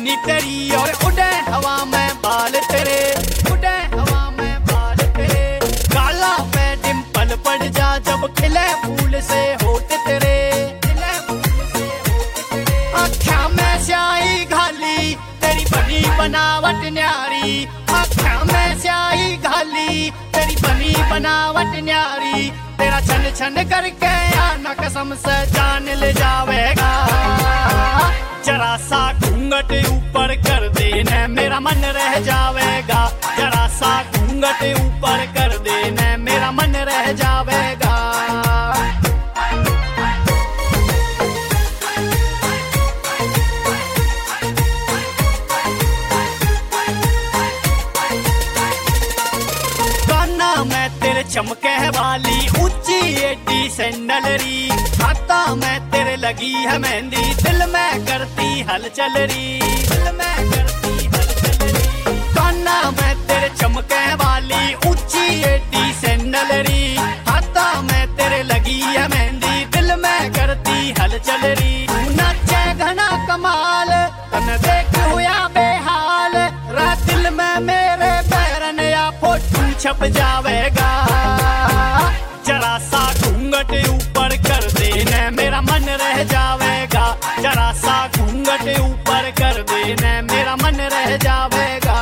जवानी तेरी और उड़े हवा में बाल तेरे, उड़े हवा में बाल तेरे। काला पे डिम्पल पड़ जा जब खिले फूल से होठ तेरे, खिले फूल से होठ तेरे। आँखों में स्याही घाली तेरी बनी बनावट न्यारी, आँखों में स्याही घाली तेरी बनी बनावट न्यारी। तेरा छन छन करके आना कसम से जान ले जावेगा। जरा सा घूंघट ऊपर कर देने मेरा मन रह जावेगा, जरा सा घूंघट ऊपर कर देने मेरा मन रह जावेगा। काना मैं तेरे चमके वाली ऊंची एडी सैंडलरी, हाथा में तेरे लगी है मेहंदी, दिल में करती हलचल री, दिल में करती हलचल री। काना मैं तेरे चमके वाली ऊंची एडी सैंडलरी, हाथा में तेरे लगी है मेहंदी, दिल में करती हलचल री। नाचे घना कमाल तन देख हुआ बेहाल, रात दिल में मेरे पैरन या फोटू छप जावेगा। जरा सा घूंघट ऊपर कर देने मेरा मन रह जावेगा, जरा सा घूंघट ऊपर कर देने मेरा मन रह जावेगा।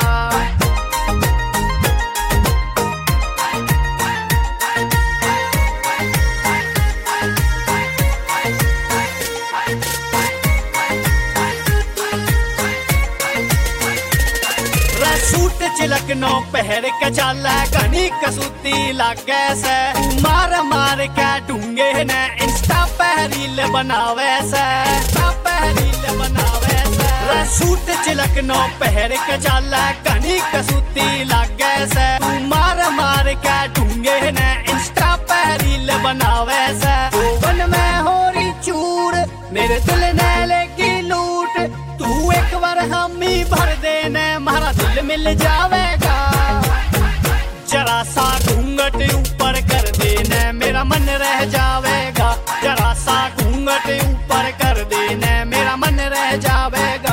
सूट चिलकनो पहर के चाला घनी कसूती लागे से, मार मार के ढूंगे ने इंस्टा पे रील बनावे से, इंस्टा पे रील बनावे से। सूट चिलकनो पहर के चाला घनी कसूती लागे से, मार मार के ढूंगे ने इंस्टा पे रील बनावे से। वन में हो रही चूर मेरे दिल ने लेगी लूट, तू एक बार हामी भर देने मारा दिल मिल जावेगा। जरा सा घूंघट ऊपर कर देने मेरा मन रह जावेगा, जरा सा घूंघट ऊपर कर देने मेरा मन रह जावेगा।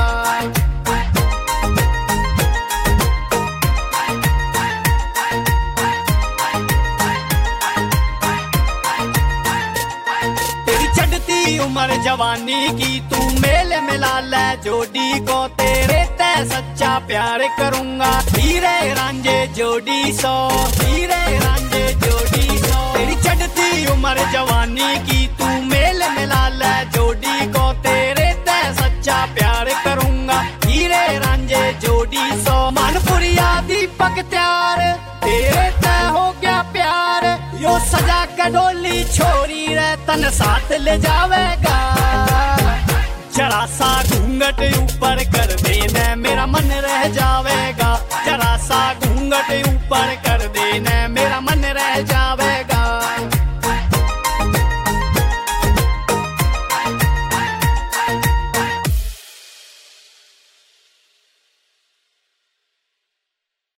उम्र जवानी की तू मेल मिला ले जोड़ी को, तेरे ते सच्चा प्यार करूंगा। हीरे रांझे जोड़ी सो, हीरे रांझे जोड़ी सो। तेरी चढ़ती उम्र जवानी की तू मेल मिला ले जोड़ी को, तेरे ते सच्चा प्यार करूंगा। हीरे रांझे जोड़ी सो। मानपुरिया दीपक त्यार तेरे ते हो गया प्यार, यो सजा के डोली छोरी रे तन साथ ले जावेगा। जरा सा घूंघट ऊपर कर देने मेरा मन रह जावेगा, जरा सा घूंघट ऊपर कर देने